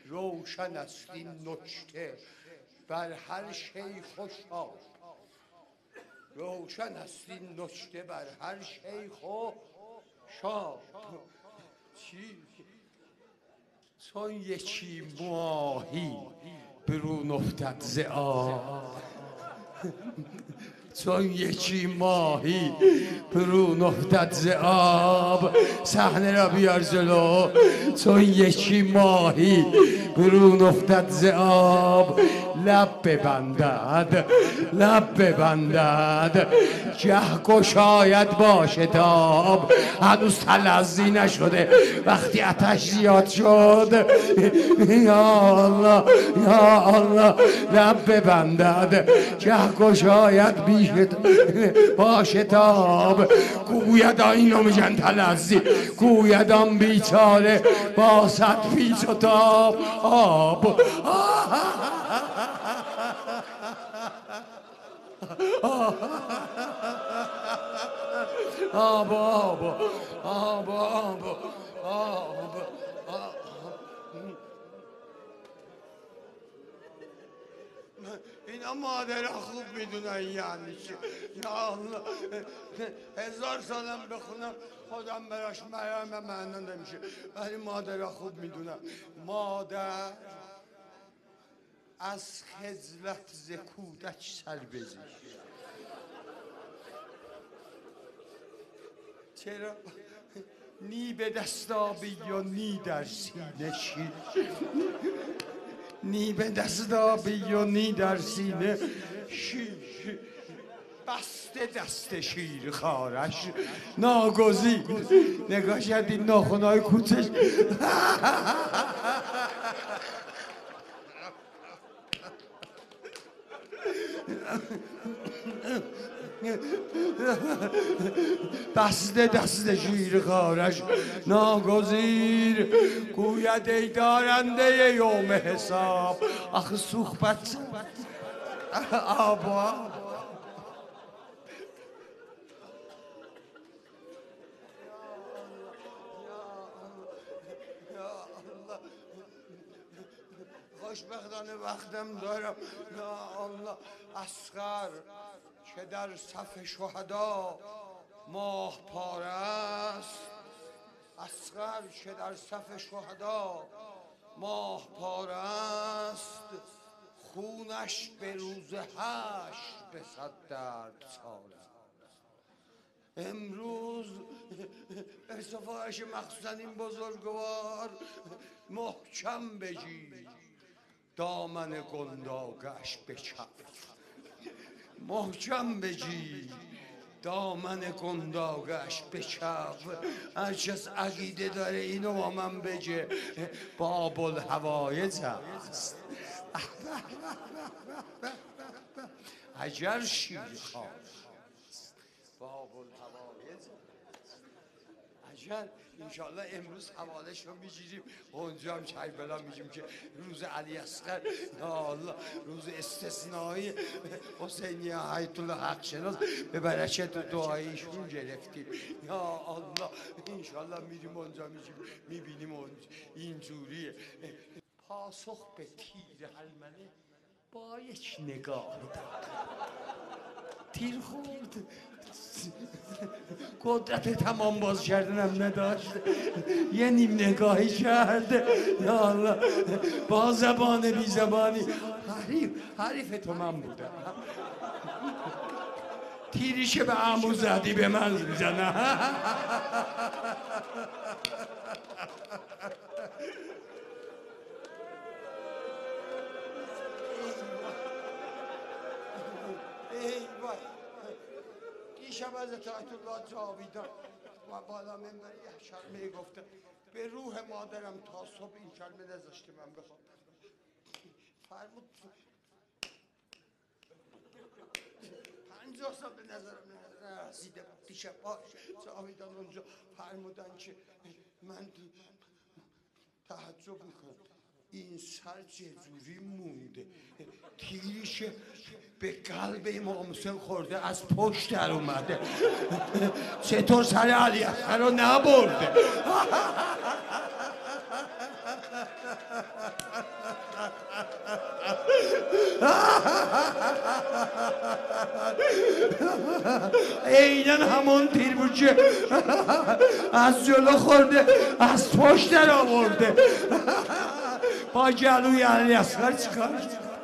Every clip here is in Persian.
روشن است این نکته بر هر شیخ و شاه. روشن است این نکته بر هر شیخ و شاه. چی؟ چون یکی ماهی برون افتد ز آب، چون یکی ماهی برون افتد ز آب. صحنه را بیار جلو. چون یکی ماهی برون افتد ز آب، لب ببندد لب ببندد گه گشاید با شتاب. هنوز تلظی نشده، وقتی آتش زیاد شد یا الله یا الله لب ببندد گه گشاید با شتاب. گوید اینو میگن تلظی، گوید آن بیچاره با صد پیچ و تاب. آب آب آب آب آب آب. اینا مادر خوب میدونن یعنی چی. یا الله 1000 سالم بخونم خودم براش مرم معنا نمیشه، ولی مادر خوب میدونن. مادر از خجلت ز کودک سر بزی. چرا؟ نی به دست آبی یا نی در سینه شیر. نی به دست آبی و نی در سینه شیر. بسته دست شیر خارش ناگزیر. نگاه شد این ناخونهای کوچش بسته دست شیر خارش ناگزیر. گوید ای دارنده یوم حساب. آخه صحبت آبا خوشبختانه وقتم دارم. یا الله اصغر که در صف شهدا ماه پاره است. اصغر که در صف شهدا ماه پاره است. خونش به روز حشر به 100 درد ساله. امروز به سفارش مخصوصا این بزرگوار محکم بگیر دامن گنداگش بچپ. محکم بگیر دامن گنداگش بچپ. هرچس عقیده داره اینو با من بگه. باب الهوایج است. اگر شیر خواست باب الهوایج. اگر انشالله امروز حوالش رو میگیریم، اونجا هم کربلا میگیم که روز علی اصغر یا الله روز استثنایی حسینی آیت الله حق شناس به برکت دعایشون گرفتیم. یا الله انشالله میریم اونجا میبینیم اونجا اینجوریه. پاسخ به تیر حلمنه با یک نگاه داد. تیر خورد، قدرت تمام باز کردنم نداشت، یه نیم نگاهی کرد. یا الله با زبان بی زبانی حریف تو من بودم. تیریشه به عمو زدی به من میزنه. دیشب از آیت الله جاویدان و بالا منبر یه کلمه گفته به روح مادرم تا صبح این کلمه نذاشته من بخوام. فرمود 50 سال به نظرم نرسیده. دیشب جاویدان اونجا فرمودن که من تعجب میکنم این سر چجوری مونده. تیرش به قلب امام حسین خورده از پشت در اومده. چطور سر علی اصغر رو نبرده؟ اینن همون تیر بود که از جلو خورده از پشت در آورده با گلوی علیاصغر چیکار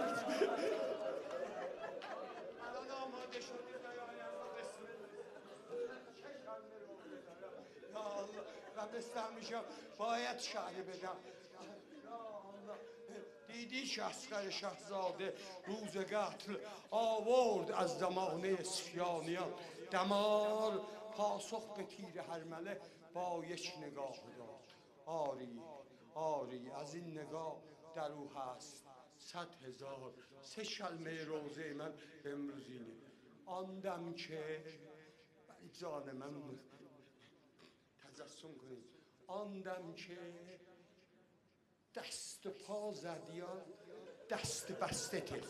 باید شهری بدم دیدی شهسخر شهزاده روز قتل آورد از زمانه اسفیانیان دمار پاسخ به تیر هرمله با یک نگاه داد آری از این نگاه در او هست 100,000 سه شلمه روزه من امروزینه آن دم که جان من تجسم کنید آن دم که دست و پا زدی دست بسته ته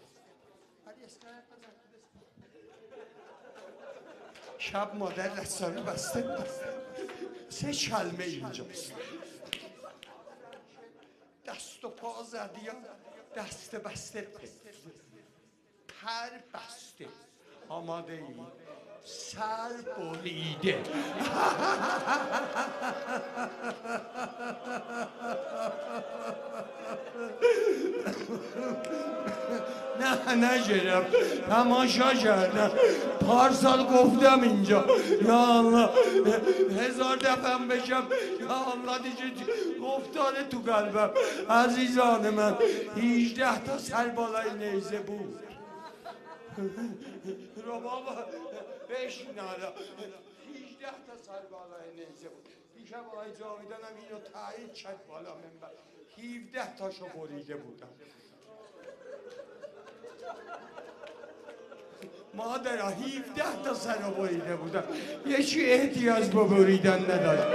شب مادر دستانه بسته سه شلمه اینجاست دست و پا زدی دست بسته ته پر بسته آماده ای سر بریده نه جناب تماشا کردم پارسال گفتم اینجا یا الله 1000 دفعه بشم یا الله دیگه گفتاره تو قلبم عزیزان من 18 تا سر بالای نیزه بود رو بابا بشین حالا 18 تا سر بالای نیزه بود دیشب آقای جاویدانم اینو تایید کرد بالا منبر 17 تاشو بریده بودم مادرها 17 تا سر رو بریده بودم یکی احتیاج به بریدن نداشت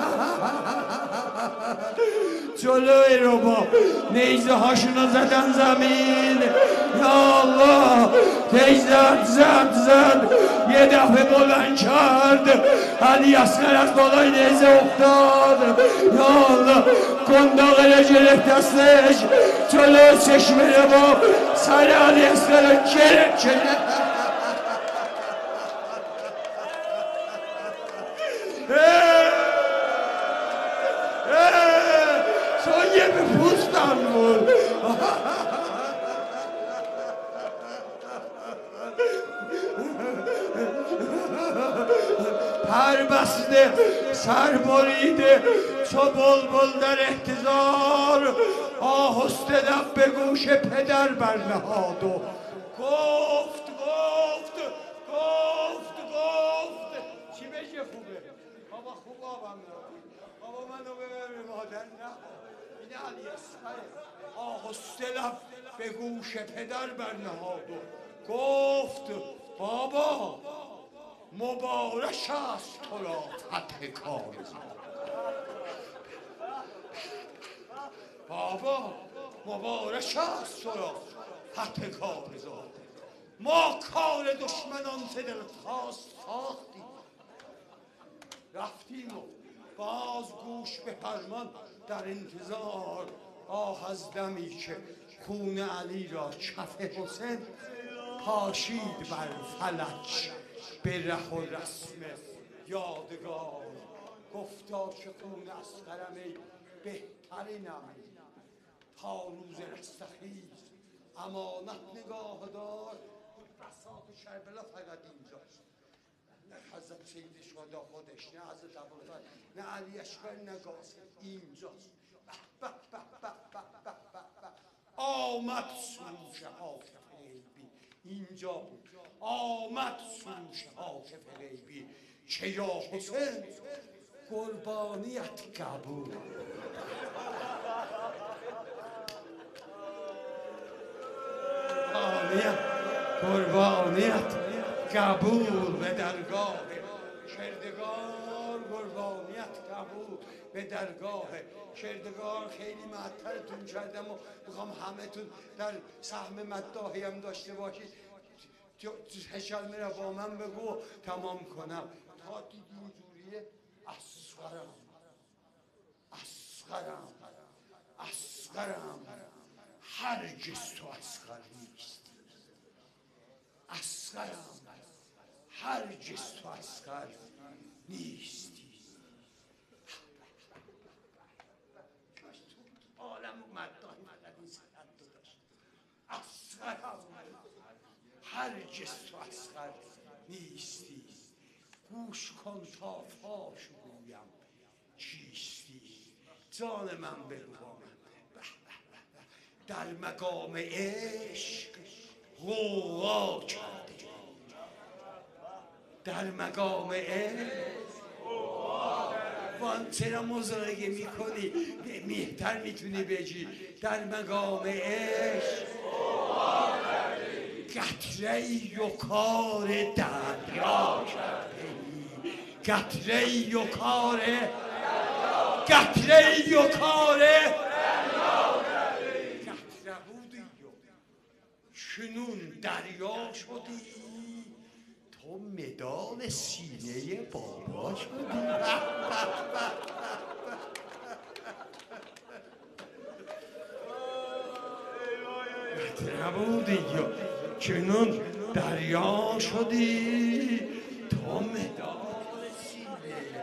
جلوی رو با نیزه هاشونو زدن زمین یا الله نیزه زد یه دفعه بلند کرد علیاصغر از بالای نیزه افتاد یا الله گنداق رو گرفت دستش جلو چشمه رو با سر علیاصغر رو گرفت سایه به پوستم بود پر بسته سر بریده چو بلبل در احتضار آهسته لب به گوش پدر برنهاد و گفت چی بشه خوبه بابا خوب آبم بابا منو ببر به مادر نه این علیاصغر آهسته لب به گوش پدر برنهاد و گفت بابا مبارک است تو را فتح کارزاد بابا مبارک است تو را فتح کارزاد ما کار دشمنان ز دلخواست ساختیم رفتیم و باز گوش به فرمان در انتظار آه از دمی که خون علی را کف حسین پاشید بر فلک به ره و رسم یادگار گفتا که خون اصغرم ای بهترینم تا روز رستخیز امانت نگاه دار بساط کربلا فقط اینجاست نه حضرت سید شهدا خودش نه حضرت ابوالفضل نه علی اکبر نه قاسم اینجاست آمد سروش حاکم غیبی اینجا بود آمد سروش حاکم غیبی که یا حسین قربانیت قبول قربانیت قبول به درگاه کردگار قربانیت قبول به درگاه کردگار خیلی معطلتون کردم و میخوام همه تون در سهم مداحی هم داشته باشید هشال میره با من بگو تمام کنم تا دیدی اینجوریه اصغرم هرگز تو اصغر نیست اصغرم هرگز تو اصغر نیستی. عالم مردان فقط این سند رو داشت. اصغرم هرگز تو اصغر نیستی. گوش کن تا فاش گویم چیستی. جان من بگو در مقام عشق غوغا کرده، در مقام عشق وان چرا مزاحمه میکنی؟ بهتر میتونی بگی در مقام عشق قطره‌ای و کار دریا کرده، قطره‌ای و کار قطره‌ای و کار قطره بودی و چنون دریا شدی، تو مدال سینه بابا شدی. قطره بودی و چنون دریا شدی، تو مدال سینه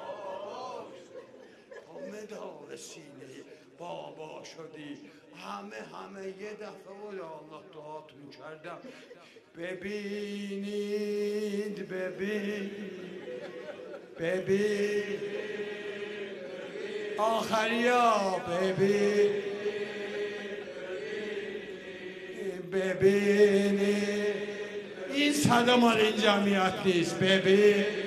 سینه بابا شدی. همه یه دفعه بود الله دعاتون کردم. ببینید ببین آخریا ببینید این صدا مال این جمعیت نیست. ببین